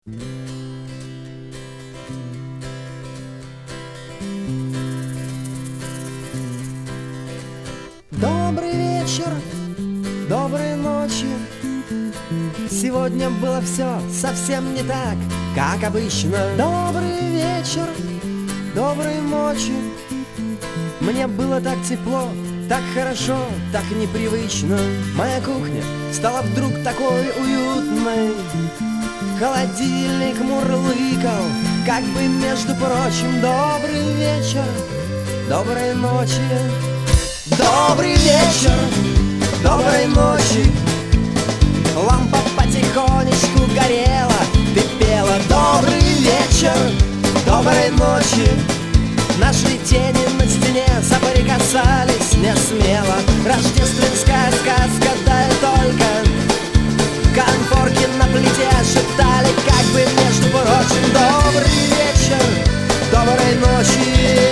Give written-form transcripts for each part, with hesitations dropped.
Добрый вечер, доброй ночи. Сегодня было все совсем не так, как обычно. Добрый вечер, доброй ночи. Мне было так тепло, так хорошо, так непривычно. Моя кухня стала вдруг такой уютной. Холодильник мурлыкал, как бы между прочим. Добрый вечер, доброй ночи. Добрый вечер, доброй ночи. Лампа потихонечку горела, ты пела. Добрый вечер, доброй ночи. Наши тени на стене соприкасались не смело. Рождественская сказка, да и только. Конфорки на плите шептали, как бы между прочим. Добрый вечер, доброй ночи.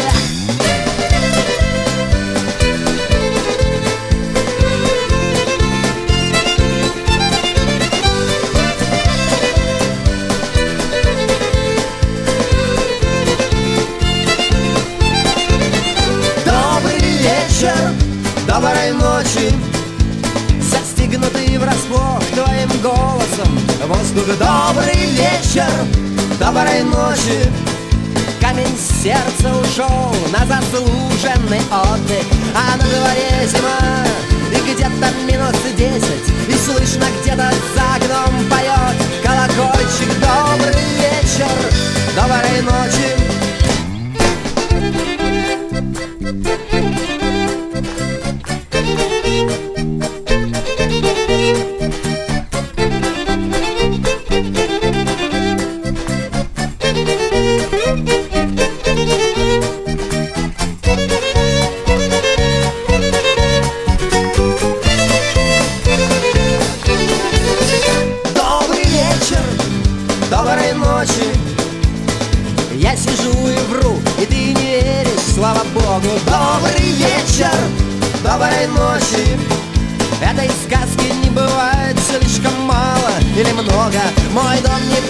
Доброй ночи, застигнутый врасплох твоим голосом воздух. Добрый вечер, доброй ночи. Камень с сердца ушел на заслуженный отдых, а на дворе зима, и где-то -10, и слышно где-то за окном поет колокольчик. Добрый вечер, доброй ночи. Доброй ночи. Я сижу и вру, и ты не веришь, слава богу. Добрый вечер, доброй ночи. Этой сказки не бывает слишком мало или много. Мой дом не